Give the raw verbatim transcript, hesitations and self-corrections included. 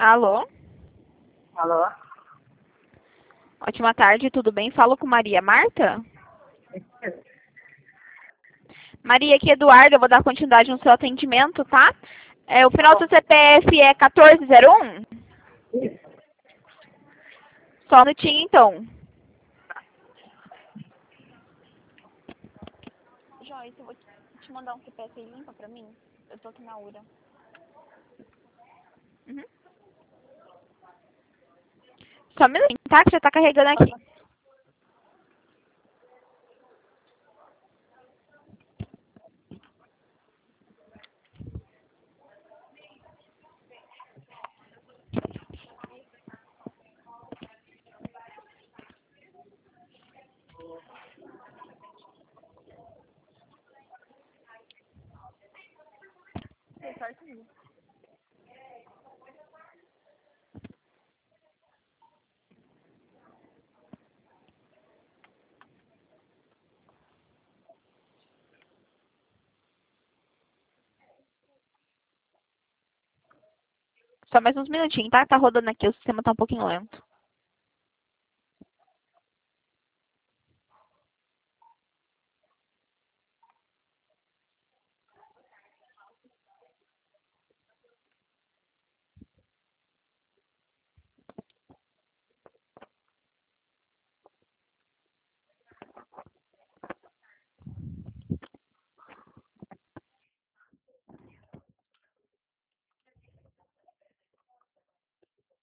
Alô? Alô? Ótima tarde, tudo bem? Falo com Maria Marta? Maria, aqui é Eduardo, eu vou dar continuidade no seu atendimento, tá? É, o final do C P F é quatorze zero um? Isso. Só um minutinho, então. Joyce, eu vou te mandar um C P F aí, limpa pra mim? Eu tô aqui na U R A. Uhum. Só um minutinho, tá? Que já tá carregando aqui. Só mais uns minutinhos, tá? Tá rodando aqui, o sistema tá um pouquinho lento.